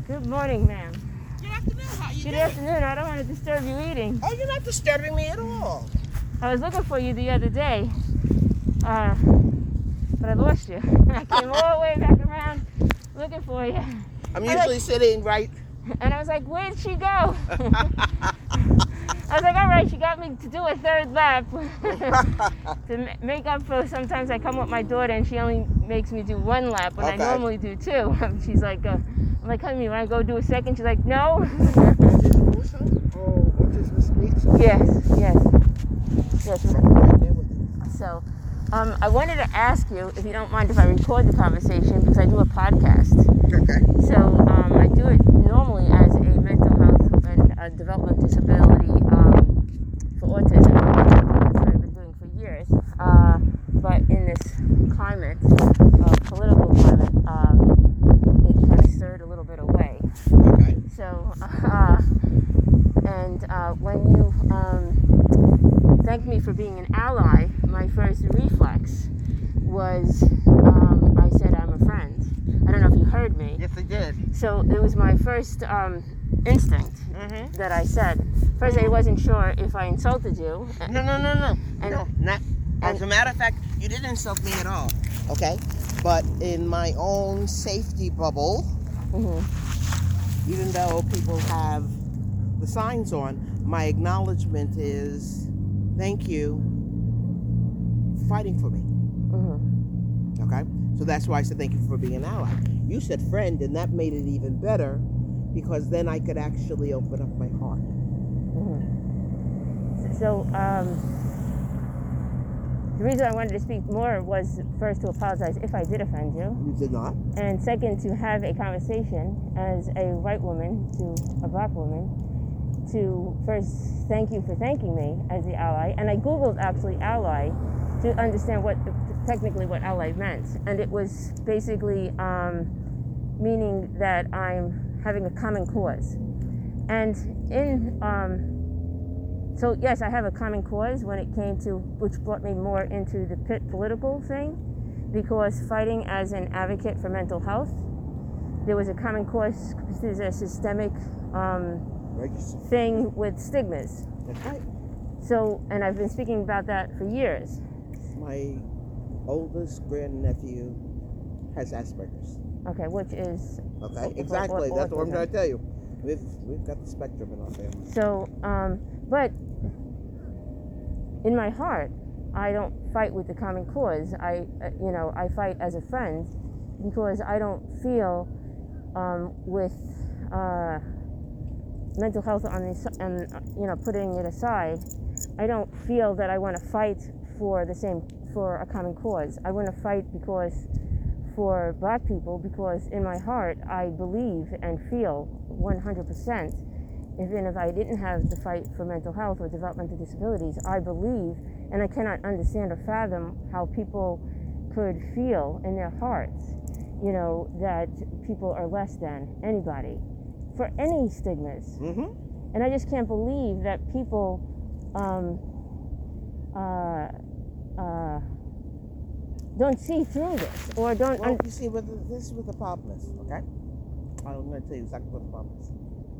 Good morning, ma'am. Good afternoon. How you Good doing? afternoon. I don't want to disturb you eating. Oh, you're not disturbing me at all. I was looking for you the other day, but I lost you. I came all the way back around looking for you. I'm usually sitting right. And I was like, where'd she go? I was like, all right, she got me to do a third lap to make up for sometimes I come with my daughter and she only makes me do one lap when I normally do two. She's like, I'm like, honey, you want to go do a second? She's like, no. Yes. So, I wanted to ask you if you don't mind if I record the conversation because I do a podcast. Okay. So, I do it normally as a mental health and a development disability for autism. That's what I've been doing for years. But in this climate, political climate, it kind of stirred a little bit away. Okay. So, when you thanked me for being an ally, my first reflex was I said I'm a friend. I don't know if you heard me. Yes, I did. So it was my first instinct that I said. First, I wasn't sure if I insulted you. No. Not. As a matter of fact, you didn't insult me at all. Okay. But in my own safety bubble, even though people have the signs on, my acknowledgement is thank you for fighting for me. Okay? So that's why I said thank you for being an ally. You said friend, and that made it even better because then I could actually open up my heart. So, the reason I wanted to speak more was first to apologize if I did offend you. You did not. And second, to have a conversation as a white woman to a black woman to first thank you for thanking me as the ally. And I Googled actually ally to understand technically what ally meant. And it was basically meaning that I'm having a common cause. And so yes, I have a common cause when it came to, which brought me more into the political thing, because fighting as an advocate for mental health, there was a common cause. There's a systemic thing with stigmas. That's right. So, and I've been speaking about that for years. My oldest grandnephew has Asperger's. Okay, which is... Okay, exactly. That's what I'm trying to tell you. We've got the spectrum in our family. So, but in my heart, I don't fight with the common cause. I fight as a friend because I don't feel with mental health putting it aside, I don't feel that I want to fight for a common cause. I want to fight for black people because in my heart I believe and feel 100%. Even if I didn't have the fight for mental health or developmental disabilities, I believe, and I cannot understand or fathom how people could feel in their hearts, that people are less than anybody for any stigmas. And I just can't believe that people don't see through this or don't. Well, you see, this is what the problem is. Okay, I'm going to tell you exactly what the problem is.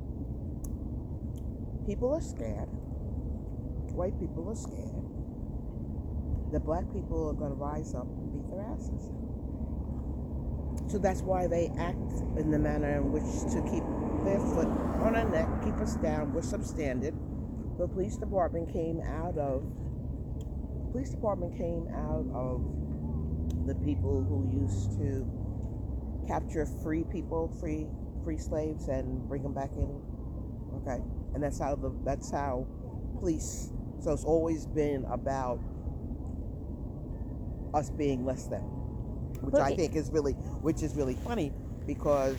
People are scared. White people are scared that black people are going to rise up and beat their asses. So that's why they act in the manner in which to keep their foot on our neck, keep us down. We're substandard. The police department came out of the people who used to capture free people, free slaves, and bring them back in. Okay, and that's how police. So it's always been about us being less than, which I think is really funny because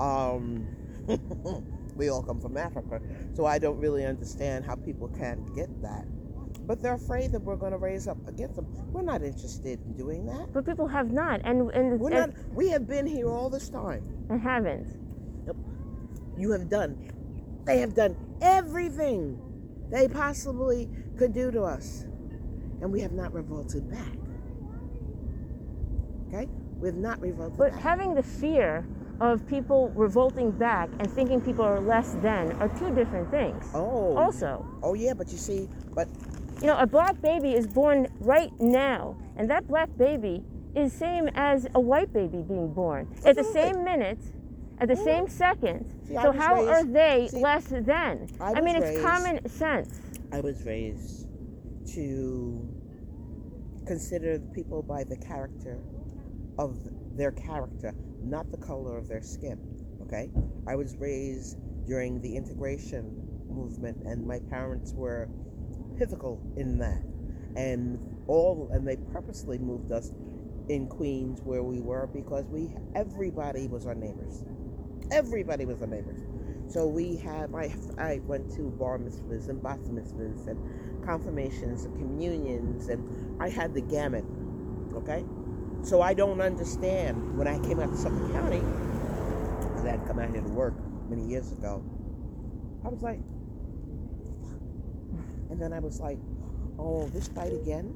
we all come from Africa, so I don't really understand how people can get that. But they're afraid that we're going to raise up against them. We're not interested in doing that. But people have not, We have been here all this time. And haven't. You have done. They have done everything they possibly could do to us, and we have not revolted back. Okay, we have not revolted But back. having the fear of people revolting back and thinking people are less than are two different things. Oh. Also. Oh yeah, but you see, but you know, a black baby is born right now, and that black baby is same as a white baby being born at the same minute, at the same second. See, so how are they less than? I mean, it's common sense. I was raised to consider people by the character of their character, not the color of their skin. Okay? I was raised during the integration movement, and my parents were pivotal in that. And they purposely moved us in Queens where we were because everybody was our neighbors. Everybody was our neighbors. So I went to bar mitzvahs and bat mitzvahs and confirmations and communions, and I had the gamut. Okay? So I don't understand when I came out to Suffolk County, because I had come out here to work many years ago. I was like, and then I was like, oh, this fight again?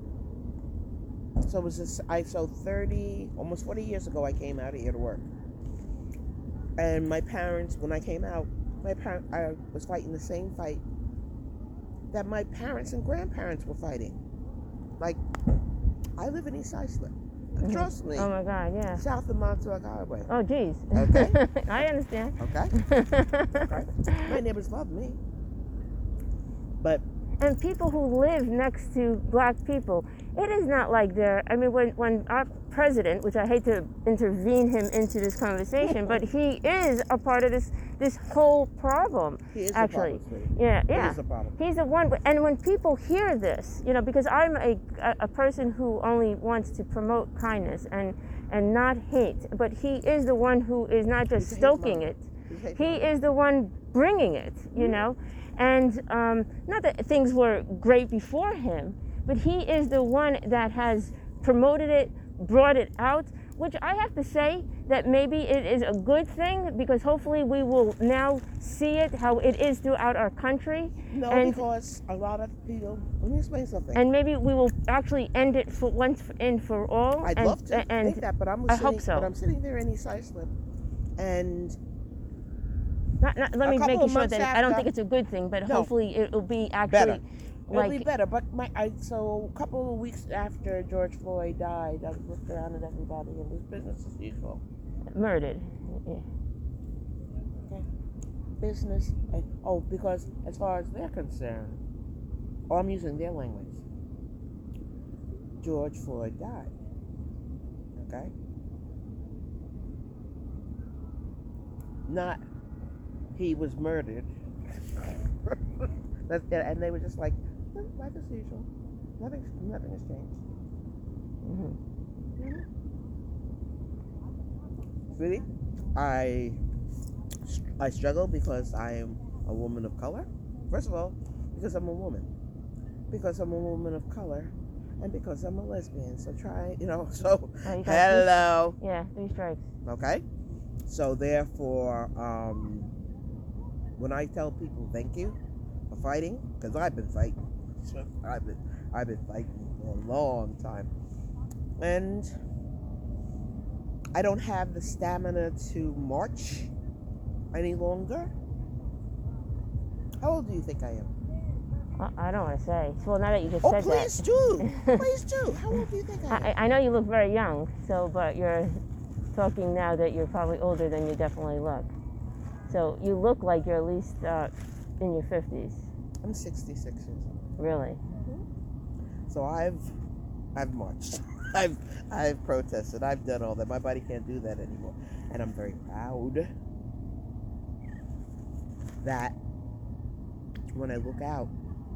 So it was this, almost 40 years ago I came out here to work. And my parents, when I came out, I was fighting the same fight that my parents and grandparents were fighting. Like, I live in East Islip. Trust me. Oh my God, yeah. South of Montauk Highway. Oh, geez. Okay. I understand. Okay. My neighbors love me. But and people who live next to black people, it is not like I mean, when our president, which I hate to intervene him into this conversation, but he is a part of this whole problem. He is actually. A problem. Yeah. He is a problem. He's the one, and when people hear this, you know, because I'm a person who only wants to promote kindness and not hate, but he is the one who is not just stoking it. He is the one bringing it, you know. And not that things were great before him, but he is the one that has promoted it, brought it out, which I have to say that maybe it is a good thing, because hopefully we will now see it how it is throughout our country. No, because a lot of people, let me explain something. And maybe we will actually end it for once and for all. I'd love to think that, but I hope so. But I'm sitting there in East Islip, and let me make sure that I don't think it's a good thing, but hopefully it will be actually better. It'll be better. But so a couple of weeks after George Floyd died, I looked around at everybody, and it was business as usual. Murdered. Yeah. Okay. Business. Because as far as they're concerned, I'm using their language. George Floyd died. Okay. Not he was murdered. And they were just like, life as usual. Nothing has changed. Mm-hmm. Really? I struggle because I am a woman of color. First of all, because I'm a woman. Because I'm a woman of color. And because I'm a lesbian. So hello. Yeah, 3 strikes. Okay? So therefore, when I tell people thank you for fighting, because I've been fighting. I've been fighting for a long time. And I don't have the stamina to march any longer. How old do you think I am? I don't want to say. Well, now that you just said that. Oh, please do. Please do. How old do you think I am? I know you look very young, but you're talking now that you're probably older than you definitely look. So you look like you're at least in your 50s. I'm 66 years old. Really? Mm-hmm. So I've marched. I've protested. I've done all that. My body can't do that anymore. And I'm very proud that when I look out,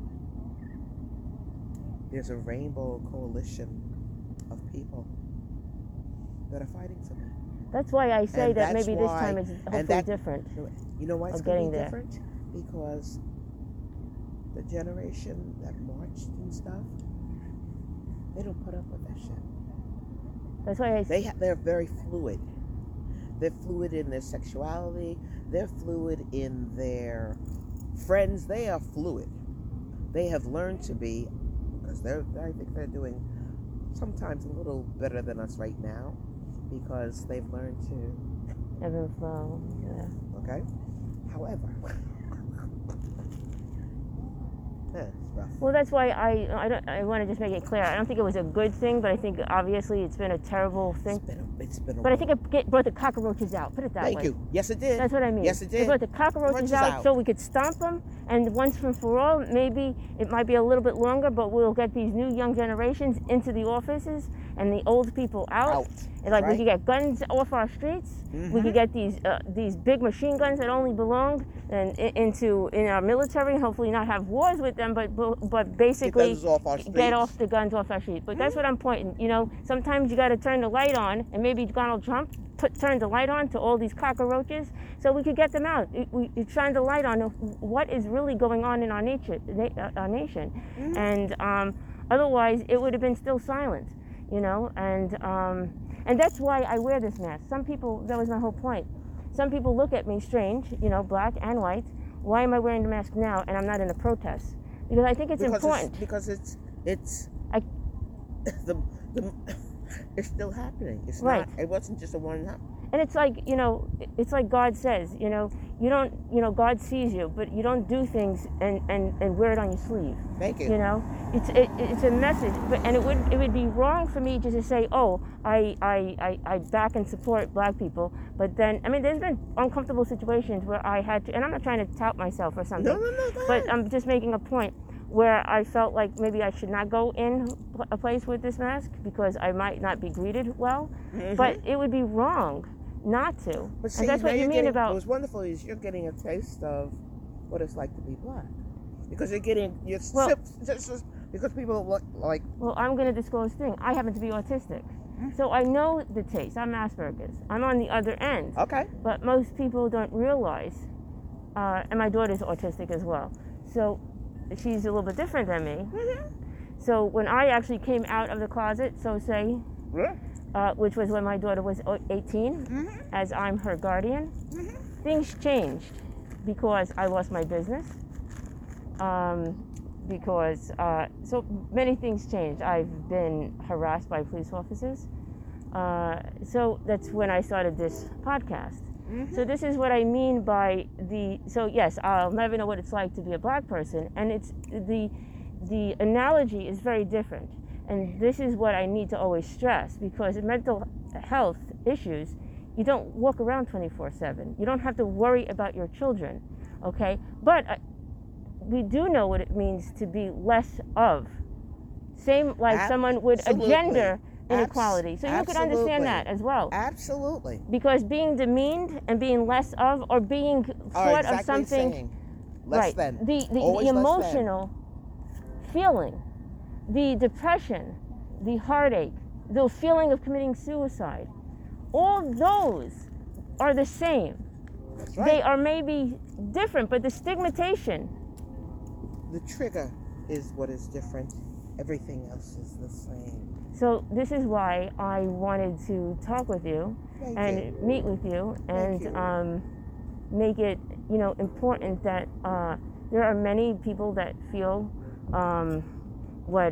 there's a rainbow coalition of people that are fighting for me. That's why I say that maybe this time it's hopefully different. You know why it's going to be different? Because the generation that marched and stuff, they don't put up with that shit. That's why they're very fluid. They're fluid in their sexuality. They're fluid in their friends. They are fluid. They have learned to be, because I think they're doing sometimes a little better than us right now, because they've learned to Ebb and flow. Yeah. Okay? However, it's rough. Well, that's why I want to just make it clear. I don't think it was a good thing, but I think obviously it's been a terrible thing. It's been a But I think it brought the cockroaches out. Put it that way. Thank you. Yes, it did. That's what I mean. Yes, it did. It brought the cockroaches out so we could stomp them, and once and for all, maybe it might be a little bit longer, but we'll get these new young generations into the offices and the old people out. And like, right. we could get guns off our streets. Mm-hmm. We could get these big machine guns that only belong in our military, and hopefully not have wars with them, but basically get off the guns off our streets. But that's what I'm pointing. You know, sometimes you got to turn the light on, and maybe Donald Trump turned the light on to all these cockroaches so we could get them out. We shine the light on what is really going on in our nation. Mm-hmm. And otherwise it would have been still silent, you know. And that's why I wear this mask. Some people, that was my whole point. Some people look at me strange, you know, black and white. Why am I wearing the mask now and I'm not in a protest? Because I think it's important. Because it's still happening. It's right. not. It wasn't just a one-time. And it's like, you know, it's like God says, you know, you don't, you know, God sees you, but you don't do things and wear it on your sleeve. Thank you. You know, it's a message, and it would be wrong for me just to say, oh, I back and support black people, but then, I mean, there's been uncomfortable situations where I had to, and I'm not trying to tout myself or something. No. But I'm just making a point where I felt like maybe I should not go in a place with this mask because I might not be greeted well. Mm-hmm. But it would be wrong not to. But see, and that's what you mean about. What's wonderful is you're getting a taste of what it's like to be black, because you're getting because people look like. Well, I'm going to disclose a thing. I happen to be autistic, so I know the taste. I'm Asperger's. I'm on the other end. Okay. But most people don't realize, and my daughter's autistic as well. So she's a little bit different than me. Mm-hmm. So when I actually came out of the closet, so say. Yeah. Which was when my daughter was 18, mm-hmm. as I'm her guardian. Mm-hmm. Things changed because I lost my business. Because so many things changed. I've been harassed by police officers. So that's when I started this podcast. Mm-hmm. So this is what I mean by so yes, I'll never know what it's like to be a black person, and it's the analogy is very different. And this is what I need to always stress, because in mental health issues, you don't walk around 24/7. You don't have to worry about your children, okay? But we do know what it means to be less of. Same like someone with a gender inequality. So you could understand that as well. Absolutely. Because being demeaned and being less of, or being thought of something, less than. The emotional feeling, the depression, the heartache, the feeling of committing suicide, all those are the same. That's right. They are maybe different, but the stigmatization. The trigger is what is different. Everything else is the same. So this is why I wanted to talk with you and meet with you and make it, important that there are many people that feel what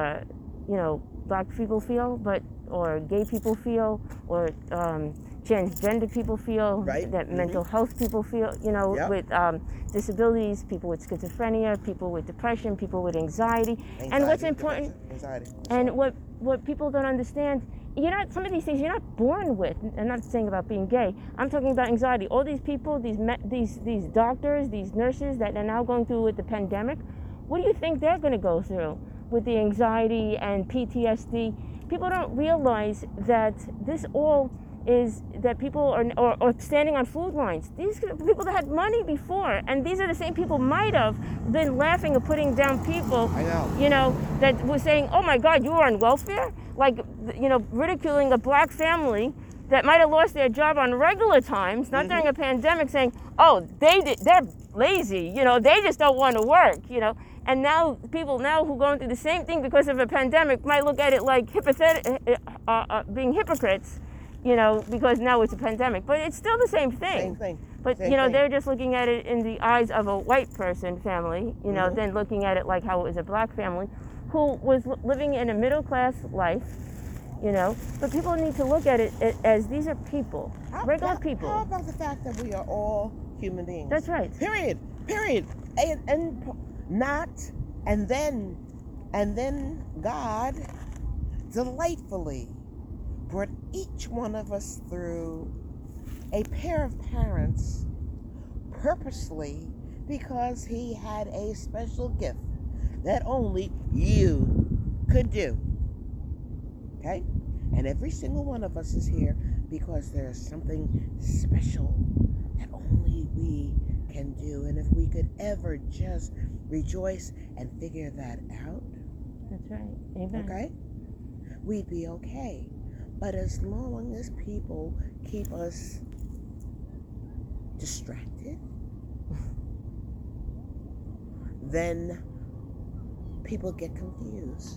black people feel, or gay people feel, or transgender people feel, right. that mental health people feel, with disabilities, people with schizophrenia, people with depression, people with anxiety. And what's important, and what people don't understand, some of these things you're not born with. I'm not saying about being gay. I'm talking about anxiety. All these people, these doctors, these nurses that are now going through with the pandemic, what do you think they're going to go through with the anxiety and PTSD? People don't realize that this all is that people are standing on food lines. These are people that had money before, and these are the same people might have been laughing or putting down people. I know. That were saying, "Oh my God, you are on welfare," like ridiculing a black family that might have lost their job on regular times, not during a pandemic, saying, "Oh, they're lazy. They just don't want to work." And now people who are going through the same thing because of a pandemic might look at it like being hypocrites. Because now it's a pandemic, but it's still the same thing. Same thing. But they're just looking at it in the eyes of a white person family, then looking at it like how it was a black family who was living in a middle class life, you know. But people need to look at it as these are people, regular people. How about the fact that we are all human beings? That's right. Period. And not, and then God delightfully brought each one of us through a pair of parents purposely because he had a special gift that only you could do. Okay? And every single one of us is here because there's something special that only we can do. And if we could ever just rejoice and figure that out, that's right. Amen. Okay? We'd be okay. But as long as people keep us distracted, then people get confused.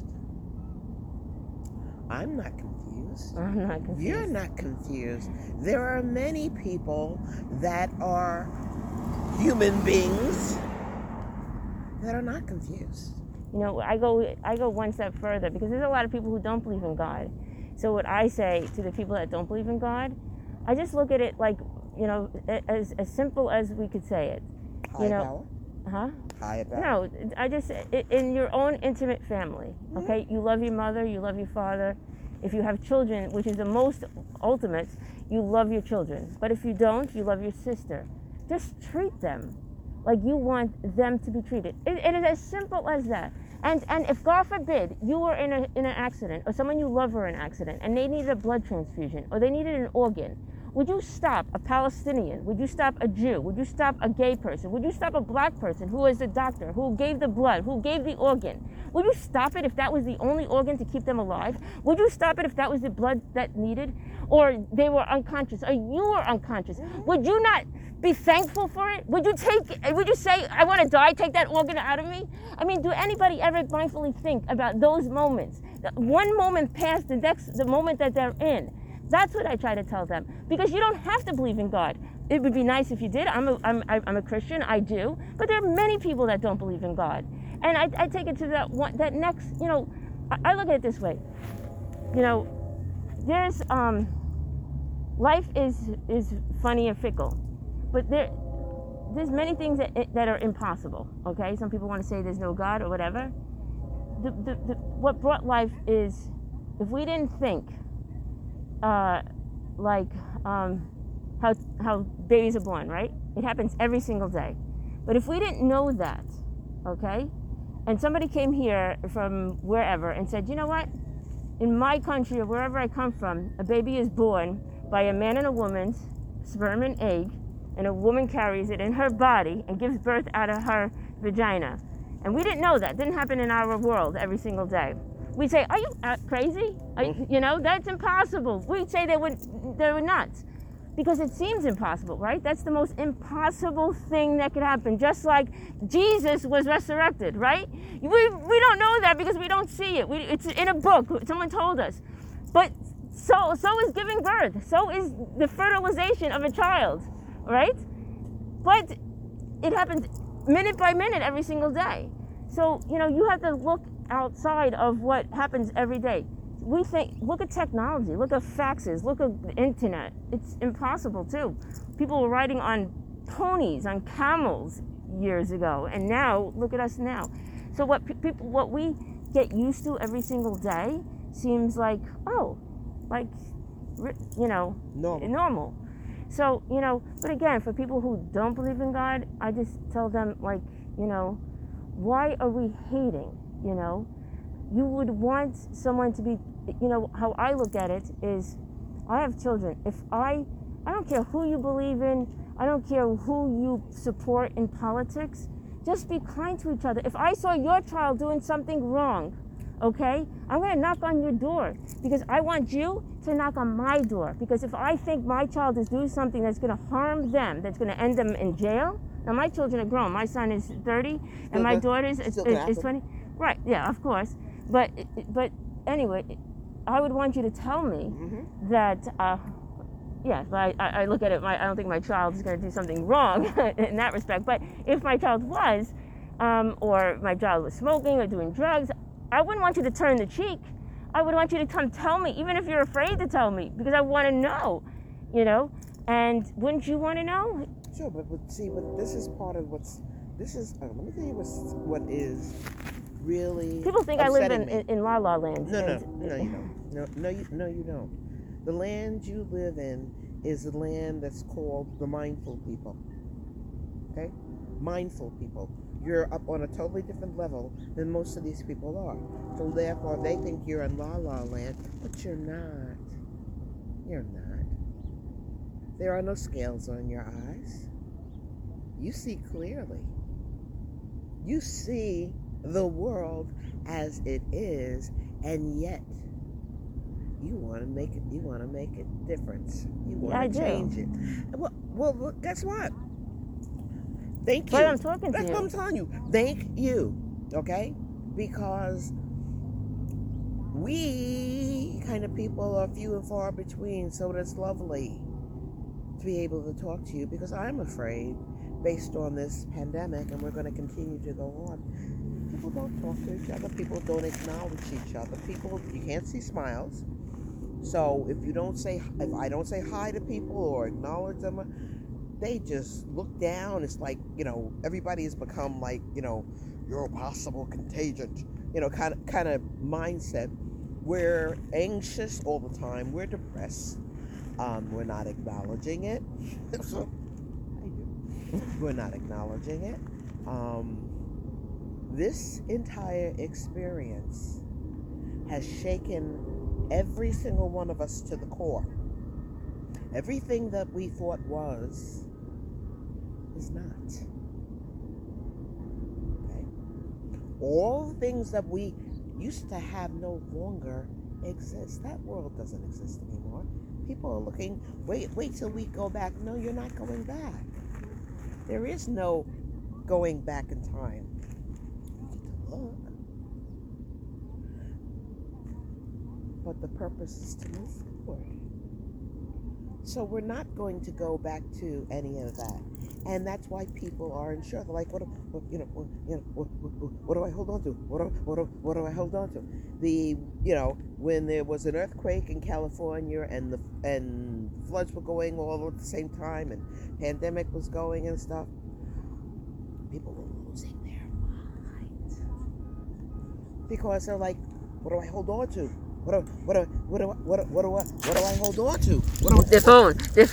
I'm not confused. I'm not confused. You're not confused. There are many people that are human beings that are not confused. You know, I go one step further because there's a lot of people who don't believe in God. So what I say to the people that don't believe in God, I just look at it like, you know, as simple as we could say it. High power? Huh? High power. No, I just, in your own intimate family, okay? You love your mother, you love your father. If you have children, which is the most ultimate, you love your children. But if you don't, you love your sister. Just treat them like you want them to be treated. It is as simple as that. And if God forbid you were in an accident, or someone you love were in an accident, and they needed a blood transfusion, or they needed an organ, would you stop a Palestinian? Would you stop a Jew? Would you stop a gay person? Would you stop a black person who was a doctor, who gave the blood, who gave the organ? Would you stop it if that was the only organ to keep them alive? Would you stop it if that was the blood that needed? Or they were unconscious, or you were unconscious? Would you not be thankful for it? Would you say, I want to die, take that organ out of me? I mean, do anybody ever mindfully think about those moments? One moment past the moment that they're in. That's what I try to tell them. Because you don't have to believe in God. It would be nice if you did. I'm a Christian, I do. But there are many people that don't believe in God. And I take it to that next, you know, I look at it this way. You know, there's, life is funny and fickle. But there's many things that are impossible, okay? Some people want to say there's no God or whatever. What brought life is, if we didn't think, how babies are born, right? It happens every single day. But if we didn't know that, okay, and somebody came here from wherever and said, you know what? In my country or wherever I come from, a baby is born by a man and a woman's sperm and egg, and a woman carries it in her body and gives birth out of her vagina. And we didn't know that. It didn't happen in our world every single day. We'd say, are you crazy? You know, that's impossible. We'd say they were nuts. Because it seems impossible, right? That's the most impossible thing that could happen. Just like Jesus was resurrected, right? We don't know that because we don't see it. It's in a book. Someone told us. But so is giving birth. So is the fertilization of a child, right? But it happens minute by minute every single day. So, you know, you have to look outside of what happens every day. We think, look at technology, look at faxes, look at the internet. It's impossible too. People were riding on ponies, on camels years ago, and now, look at us now. So what we get used to every single day seems like, normal. So, you know, but again, for people who don't believe in God, I just tell them, like, you know, why are we hating, you know? You would want someone to be, you know, how I look at it is, I have children. If I don't care who you believe in, I don't care who you support in politics, just be kind to each other. If I saw your child doing something wrong, okay, I'm going to knock on your door because I want you to knock on my door. Because if I think my child is doing something that's going to harm them, that's going to end them in jail, now my children are grown. My son is 30 and my daughter is 20. Right, yeah, of course. But anyway, I would want you to tell me that, I look at it, I don't think my child is going to do something wrong in that respect. But if my child was, or my child was smoking or doing drugs, I wouldn't want you to turn the cheek. I would want you to come tell me, even if you're afraid to tell me, because I want to know, you know. And wouldn't you want to know? Sure, but see, but this is part of what's. This is. Let me tell you what is really. People think I live upsetting me. in La La Land. No, you don't. No, you don't. The land you live in is the land that's called the mindful people. Okay? Mindful people. You're up on a totally different level than most of these people are. So therefore, they think you're in La La Land, but you're not. You're not. There are no scales on your eyes. You see clearly. You see the world as it is, and yet you want to make it. You want to make a difference. You want to change it. Well, guess what? Thank you. But I'm talking to That's you. what I'm telling you. Thank you. Okay? Because we kind of people are few and far between, so that's lovely to be able to talk to you, because I'm afraid, based on this pandemic, and we're going to continue to go on, people don't talk to each other. People don't acknowledge each other. People, you can't see smiles. So if I don't say hi to people or acknowledge them, they just look down. It's like, everybody has become like, you're a possible contagion, kind of mindset. We're anxious all the time. We're depressed. We're not acknowledging it. We're not acknowledging it. This entire experience has shaken every single one of us to the core. Everything that we thought was is not. Okay? All the things that we used to have no longer exist. That world doesn't exist anymore. People are looking, wait till we go back. No, you're not going back. There is no going back in time. Look. But the purpose is to move forward. So we're not going to go back to any of that. And that's why people are unsure. They're like, what do I hold on to? What do I hold on to? When there was an earthquake in California and floods were going all at the same time and pandemic was going and stuff, people were losing their minds. Because they're like, what do I hold on to? What do I hold on to? Their phone.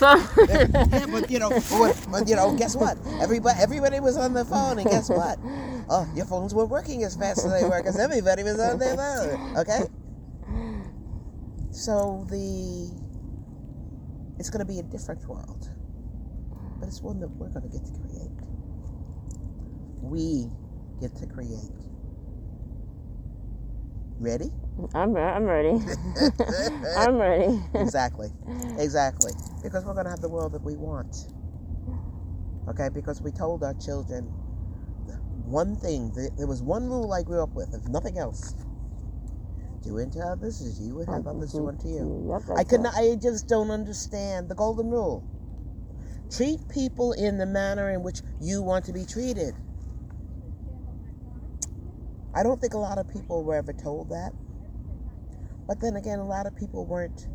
Yeah, but guess what? Everybody was on the phone, and guess what? Oh, your phones weren't working as fast as they were because everybody was on their phone. Okay. So it's going to be a different world, but it's one that we're going to get to create. We get to create. Ready? I'm ready. I'm ready. Exactly. Because we're going to have the world that we want. Okay? Because we told our children one thing. There was one rule I grew up with, if nothing else. Do unto others as you would have others do unto you. Yep, I just don't understand the golden rule. Treat people in the manner in which you want to be treated. I don't think a lot of people were ever told that. But then again, a lot of people weren't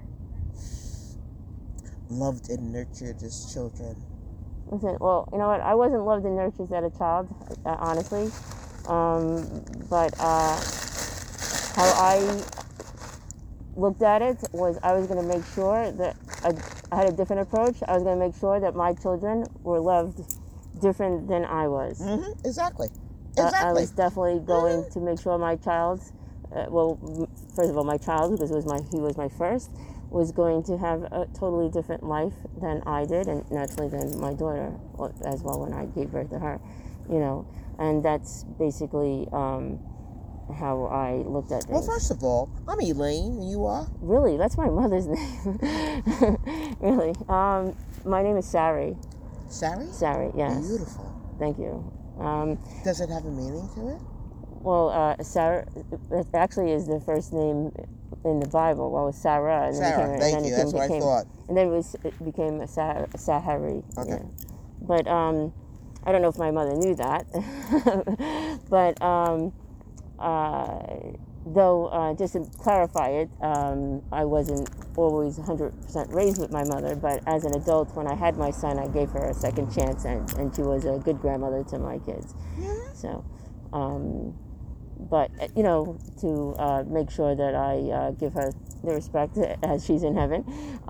loved and nurtured as children. Listen, well, you know what? I wasn't loved and nurtured as a child, honestly. But how I looked at it was I was going to make sure that I had a different approach. I was going to make sure that my children were loved different than I was. Mm-hmm. Exactly. I was definitely going to make sure my child, first of all, my child, because he was my first, was going to have a totally different life than I did, and naturally than my daughter as well when I gave birth to her, and that's basically how I looked at things. Well, first of all, I'm Elaine, and you are? Really? That's my mother's name. Really. My name is Sari. Sari? Sari, yes. Beautiful. Thank you. Does it have a meaning to it? Well, Sarah actually is the first name in the Bible. Well, it was Sarah. And Sarah, thank you. That's what I thought. And then it became Sahari. Okay. Yeah. But I don't know if my mother knew that. But though, just to clarify it, I wasn't always 100% raised with my mother, but as an adult, when I had my son, I gave her a second chance, and she was a good grandmother to my kids. So, but, to make sure that I give her the respect as she's in heaven.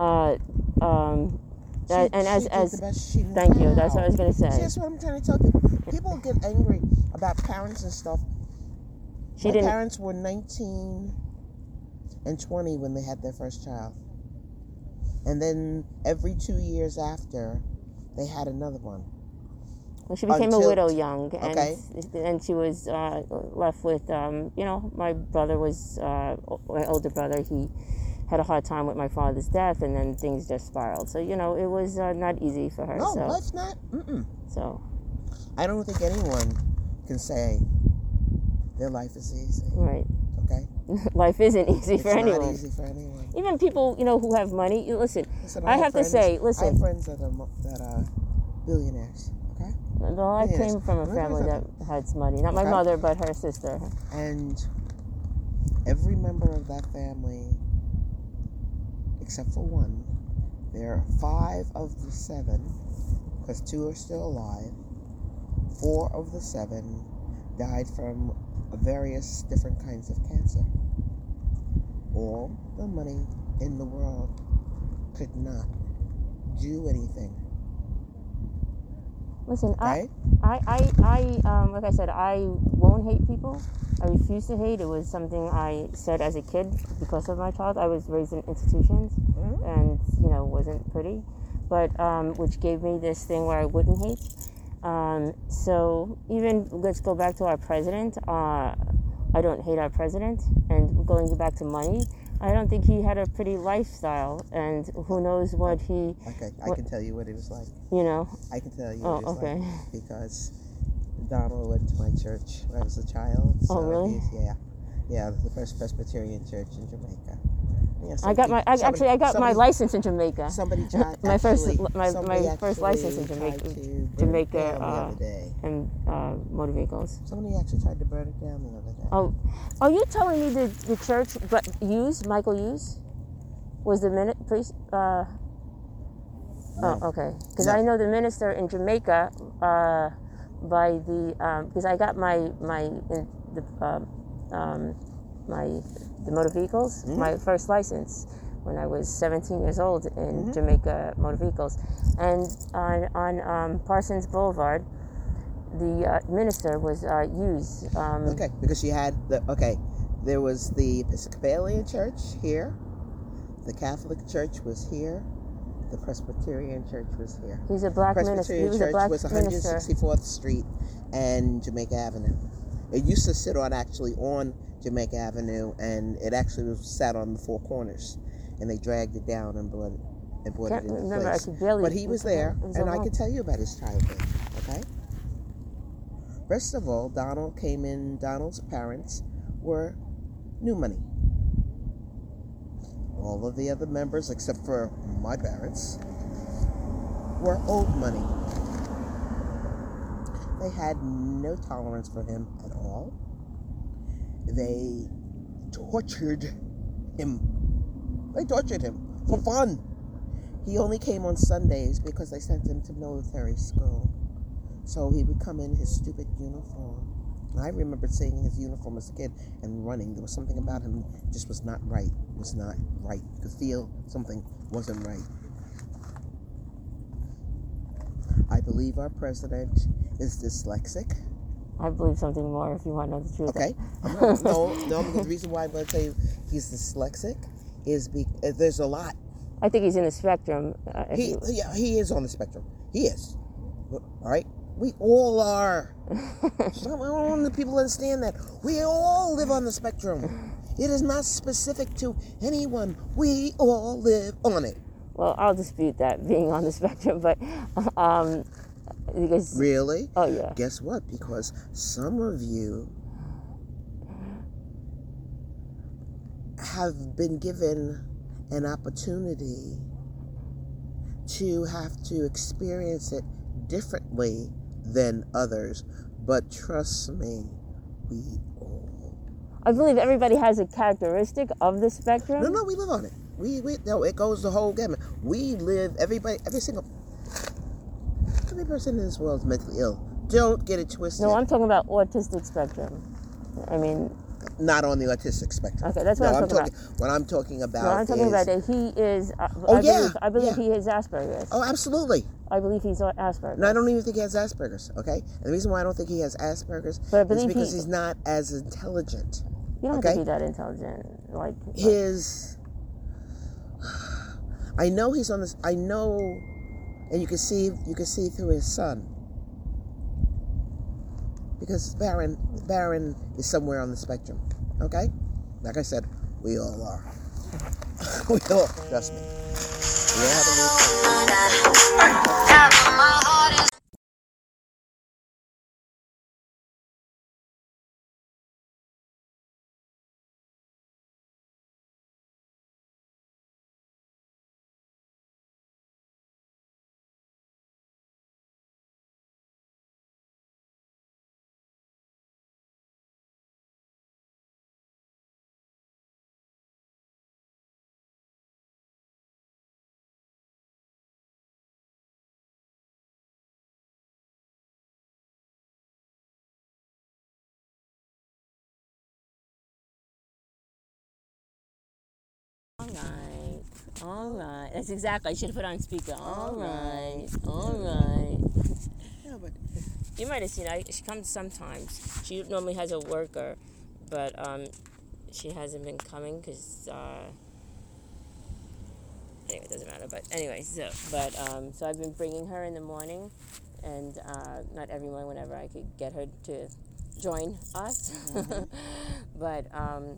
She and did as the best she knew thank you, how. that's what I was going to See, say. that's what I'm trying to tell you. People get angry about parents and stuff. My parents were 19 and 20 when they had their first child. And then every 2 years after, they had another one. Well, she became a widow young, and she was left with, my brother was, my older brother, he had a hard time with my father's death, and then things just spiraled. So, it was not easy for her. No, so. life's not. So. I don't think anyone can say their life is easy. Right. Okay? Life isn't easy for anyone. It's not easy for anyone. Even people, who have money. Listen, I have friends, to say, listen. I have friends that are billionaires. Okay? Well, I came from a family that had some money. Not my mother, but her sister. And every member of that family, except for one, there are 5 of the 7, because 2 are still alive. 4 of the 7 died from various different kinds of cancer. All the money in the world could not do anything. Listen, okay? I like I said, I won't hate people. I refuse to hate. It was something I said as a kid because of my child. I was raised in institutions, and wasn't pretty, but which gave me this thing where I wouldn't hate. So even let's go back to our president. I don't hate our president, and going back to money, I don't think he had a pretty lifestyle, and who knows what he. Okay, I can tell you what it was like. I can tell you what it was like because Donald went to my church when I was a child. So really? Yeah, the First Presbyterian Church in Jamaica. Yeah, I got my license in Jamaica. Somebody tried. my first license in Jamaica, and motor vehicles. Somebody actually tried to burn it down the other day. Oh, are you telling me the church, but Michael Hughes, was the priest? No. Oh, okay. Because I know the minister in Jamaica, by the because I got my motor vehicles, my first license when I was 17 years old in Jamaica motor vehicles, and on Parsons Boulevard, the minister was Hughes. Because she had there was the Episcopalian Church here, the Catholic Church was here, the Presbyterian Church was here. He's a black minister. He was Church a black was 164th Street and Jamaica Avenue. It used to sit on Jamaica Avenue, and it actually was sat on the 4 corners, and they dragged it down and brought it into place. But he was there, and I can tell you about his childhood. Okay. First of all, Donald's parents were new money. All of the other members, except for my parents, were old money. They had no tolerance for him at all. They tortured him. For fun. He only came on Sundays because they sent him to military school. So he would come in his stupid uniform. I remember seeing his uniform as a kid and running. There was something about him that just was not right. It was not right. You could feel something wasn't right. I believe our president is dyslexic. I believe something more if you want to know the truth. Okay. The reason why I'm going to tell you he's dyslexic is because there's a lot. I think he's in the spectrum. He is on the spectrum. He is. All right? We all are. I don't want the people to understand that. We all live on the spectrum. It is not specific to anyone. We all live on it. Well, I'll dispute that, being on the spectrum, but because... Really? Oh, yeah. Guess what? Because some of you have been given an opportunity to have to experience it differently than others. But trust me, we all I believe everybody has a characteristic of the spectrum. No, we live on it. No, it goes the whole gamut. We live, every person in this world is mentally ill. Don't get it twisted. No, I'm talking about autistic spectrum. I mean, not on the autistic spectrum. Okay, that's what I'm talking about. What I'm talking about. No, I'm talking about that he is. I believe he has Asperger's. Oh, absolutely. I believe he's Asperger's. No, I don't even think he has Asperger's. Okay, and the reason why I don't think he has Asperger's is because he's not as intelligent. You don't have to be that intelligent. I know he's on this. I know, and you can see through his son. Because Baron is somewhere on the spectrum, okay? Like I said, we all are. We all, trust me. We all have a All right. That's exactly. I should have put on speaker. All right. Yeah, but you might have seen. She comes sometimes. She normally has a worker, but she hasn't been coming because. Anyway, it doesn't matter. But anyway, so I've been bringing her in the morning, and not every morning, whenever I could get her to join us. Mm-hmm. But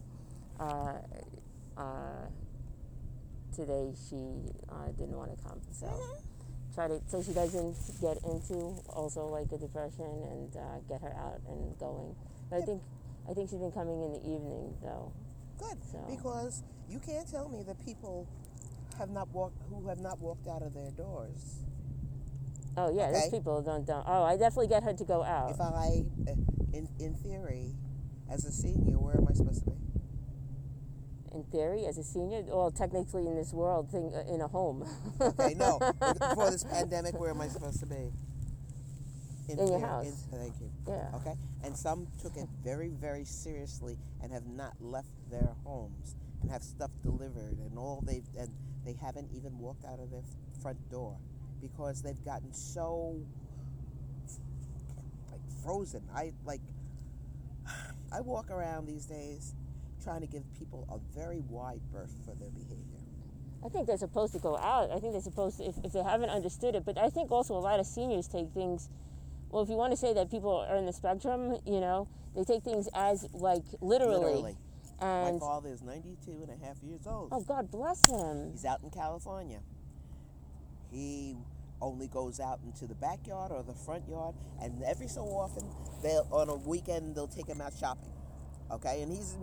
today she didn't want to come, so so she doesn't get into also like a depression, and get her out and going. But I think she's been coming in the evening though. Good, because you can't tell me that people who have not walked out of their doors. Oh yeah, those people don't. Oh, I definitely get her to go out. If I, in theory, as a senior, where am I supposed to be? In theory, as a senior, well, technically in this world, in a home. Okay, no. Before this pandemic, where am I supposed to be? In your house. Thank you. Yeah. Okay. And some took it very, very seriously and have not left their homes and have stuff delivered and they haven't even walked out of their front door because they've gotten so frozen. I walk around these days trying to give people a very wide berth for their behavior. I think they're supposed to go out. I think they're supposed to, if they haven't understood it. But I think also a lot of seniors take things, well, if you want to say that people are in the spectrum, they take things as like literally. And my father is 92 and a half years old. Oh, God bless him. He's out in California. He only goes out into the backyard or the front yard, and every so often, on a weekend, they'll take him out shopping. Okay, and he's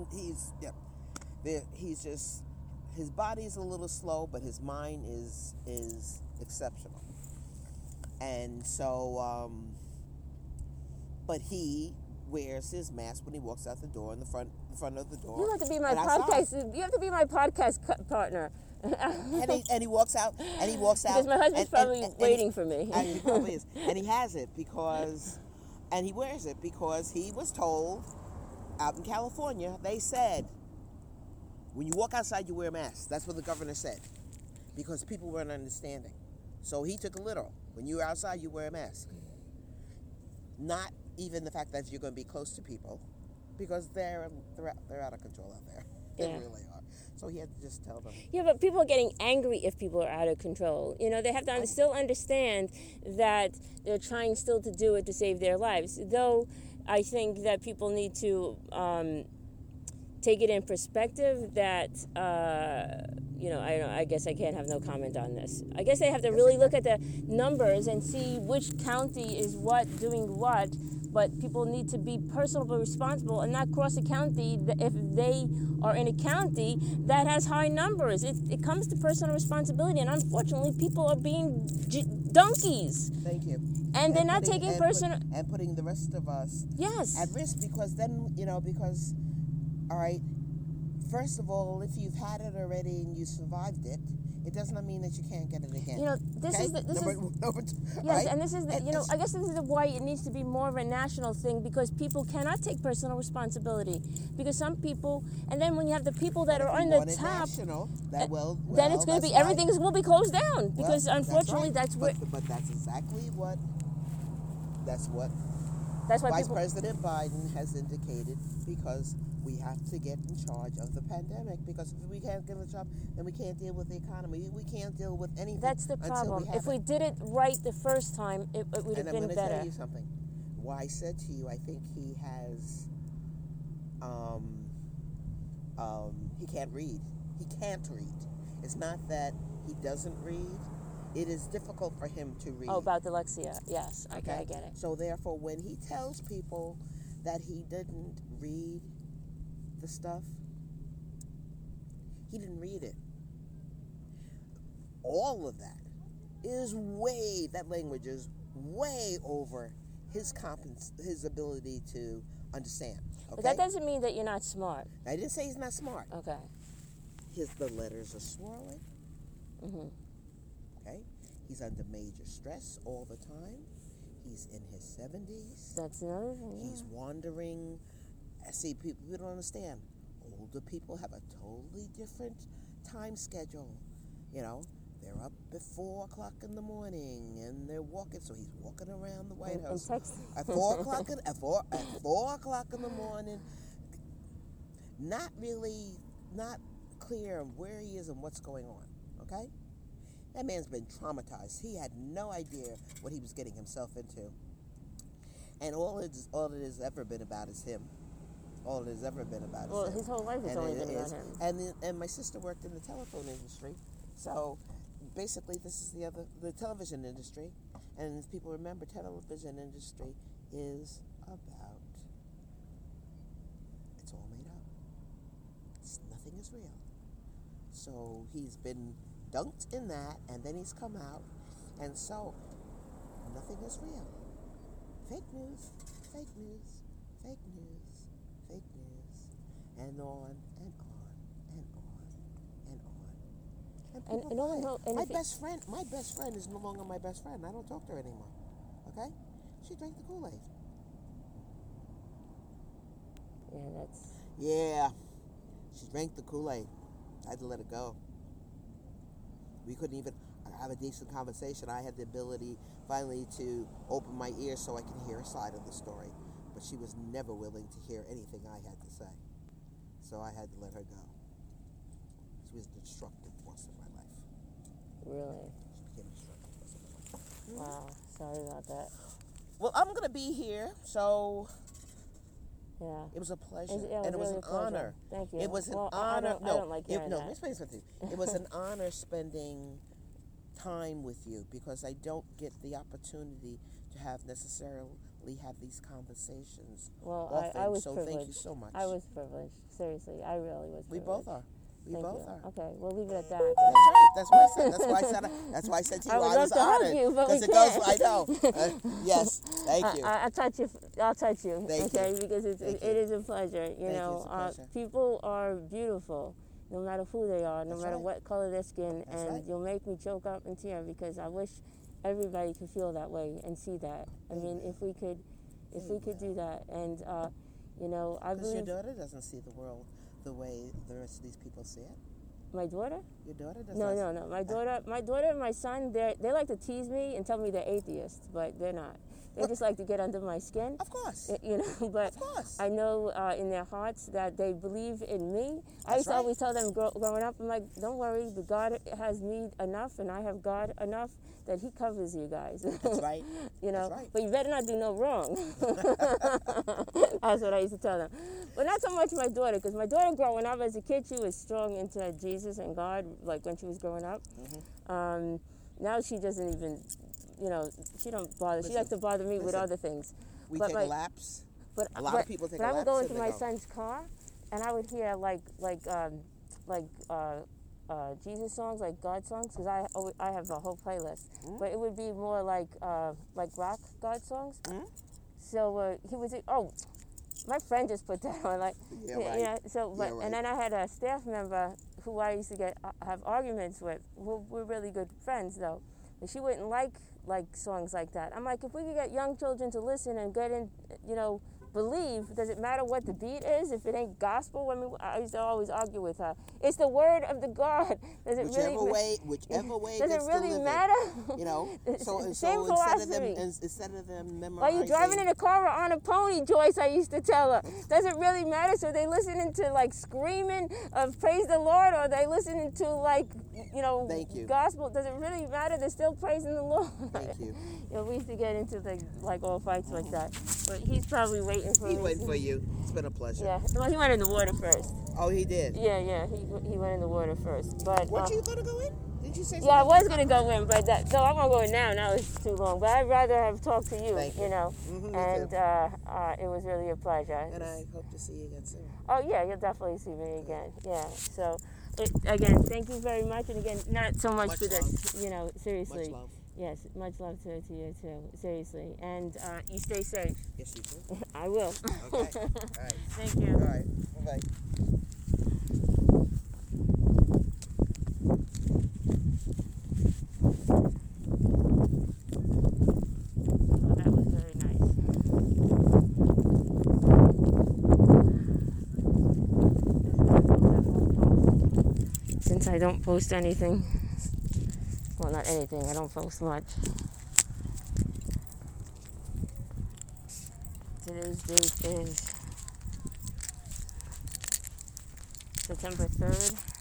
just, his body's a little slow, but his mind is exceptional. And so, but he wears his mask when he walks out the door in the front of the door. You have to be my podcast. You have to be my podcast partner. and he walks out. Because my husband's probably waiting for me. And he probably is. And he has it because, and he wears it because he was told. Out in California, they said, when you walk outside, you wear a mask. That's what the governor said, because people weren't understanding. So he took it literal. When you're outside, you wear a mask. Not even the fact that you're going to be close to people, because they're out of control out there. They really are. So he had to just tell them. Yeah, but people are getting angry if people are out of control. They have to still understand that they're trying still to do it to save their lives. Though I think that people need to take it in perspective that, I guess I can't have no comment on this. I guess they have to really look at the numbers and see which county is doing what, but people need to be personally responsible and not cross a county if they are in a county that has high numbers. It comes to personal responsibility, and unfortunately, people are being donkeys. Thank you. And they're not taking personal... And putting the rest of us at risk, because then, because All right. First of all, if you've had it already and you survived it, it does not mean that you can't get it again. You know, this Okay? is the, this number, is number two, yes, right? and this is the, And you know, it's- I guess this is why it needs to be more of a national thing, because people cannot take personal responsibility. Because some people, and then when you have the people that But are if on you the want it top, national, that then it's going to be everything will be closed down, because unfortunately that's where But that's exactly what. That's what that's why Vice people. President Biden has indicated, because we have to get in charge of the pandemic, because if we can't get in charge, then we can't deal with the economy. We can't deal with anything. That's the until problem. have If we did it right the first time, it would have and I'm been going to better. tell you something. Why I said to you, I think he has, he can't read. He can't read. It's not that he doesn't read. It is difficult for him to read. Oh, about dyslexia. Yes. Okay, I get it. So therefore, when he tells people that he didn't read the stuff, he didn't read it. All of that is that language is way over his ability to understand. Okay? But that doesn't mean that you're not smart. I didn't say he's not smart. Okay. The letters are swirling. Mhm. Okay? He's under major stress all the time. He's in his 70s. That's another thing. He's wandering. See, people don't understand. Older people have a totally different time schedule. You know, they're up at 4 o'clock in the morning and they're walking. So he's walking around the White House And texting. at 4 o'clock at 4 o'clock in the morning. Not clear on where he is and what's going on. Okay, that man's been traumatized. He had no idea what he was getting himself into. And all it has ever been about is him. All it has ever been about is him. His whole life has And only it been about is. him. And my sister worked in the telephone industry, so basically this is the television industry. And as people remember, television industry is about, it's all made up. Nothing is real. So he's been dunked in that, and then he's come out, and so nothing is real. Fake news, fake news, fake news, fake news, and on and on and on and on. And people no one buy it. knows- and my if it- best friend is no longer my best friend. I don't talk to her anymore. Okay? She drank the Kool-Aid. Yeah, that's. Yeah. She drank the Kool-Aid. I had to let it go. We couldn't even have a decent conversation. I had the ability finally to open my ears so I could hear a side of the story. But she was never willing to hear anything I had to say. So I had to let her go. She was a destructive force in my life. Really? She became a destructive force in my life. Wow. Sorry about that. Well, I'm going to be here, so Yeah. it was a pleasure. It And it was really an a pleasure. honor. Thank you. It was an Well, honor. I don't like hearing no, that. let me explain something. It was an honor spending time with you, because I don't get the opportunity to necessarily have these conversations Well, often. I was so privileged. thank you so much. I was privileged. Seriously, I really was. We Privileged. both are. We Thank both you. are. Okay, we'll leave it at that. That's right. That's why I said. That's why I said to you. I would love was to hug honored, you, but we 'cause it goes. can't. I know. Yes. Thank you. I'll touch you. I'll touch you. Thank you. Okay, because it Thank you. is a pleasure. You Thank you, know, it's a pleasure. people are beautiful, no matter who they are, no That's matter right. what color their skin, That's and right. you'll make me choke up and tear, because I wish everybody could feel that way and see that. I mean, if we could do that, and you know, I Because your believe daughter doesn't see the world the way the rest of these people see it. my daughter. Your daughter doesn't. No. My daughter and my son, they like to tease me and tell me they're atheists, but they're not. They just like to get under my skin. Of course. You know, but Of course. I know in their hearts that they believe in me. I That's used to right. always tell them growing up, I'm like, don't worry, but God has me enough, and I have God enough that He covers you guys. That's right. You know, That's right. but you better not do no wrong. That's what I used to tell them. But not so much my daughter, because my daughter growing up as a kid, she was strong into Jesus and God, like when she was growing up. Mm-hmm. Now she doesn't even, you know, she don't bother. She likes to bother me with listen. other things. We But take my- laps. But A lot of people take But a I would lapse go and into they my go. son's car, and I would hear like Jesus songs, like God songs, because I have a whole playlist. But it would be more like rock God songs. Mm. So he was My friend just put that on, like, Yeah, right. you know. So, but Yeah, right. and then I had a staff member who I used to have arguments with. We're really good friends though, and she wouldn't like songs like that. I'm like, if we could get young children to listen and get in, you know, believe, does it matter what the beat is if it ain't gospel? I mean, I used to always argue with her. It's the word of the God. Does it Whichever really? whichever way Does it gets really delivered, matter? you know. So Same instead philosophy. of them memorizing, While you driving in a car or on a pony, Joyce, I used to tell her, does it really matter? So they listening to like screaming of praise the Lord, or they listening to like, you know, Thank you. gospel? Does it really matter? They're still praising the Lord. Thank you. You know, we used to get into like all fights like that. But he's probably waiting for me. He's waiting for you. It's been a pleasure. Yeah. Well, he went in the water first. Oh, he did. Yeah. He went in the water first. But Weren't you gonna go in? Did you say something? yeah, I was gonna go in, but no, I'm gonna go in now. Now it's too long. But I'd rather have talked to you. Thank you. You know. Mm-hmm, And it was really a pleasure. And I hope to see you again soon. Oh yeah, you'll definitely see me again. Yeah. So, again, thank you very much. And again, not so much for this. You know, seriously. Much love. Yes, much love to you too. Seriously, and you stay safe. Yes, you too. I will. Okay. All right. Thank you. All right. Bye-bye. Oh, that was very nice. Since I don't post anything, well, not anything, I don't post much. Today's date is September 3rd.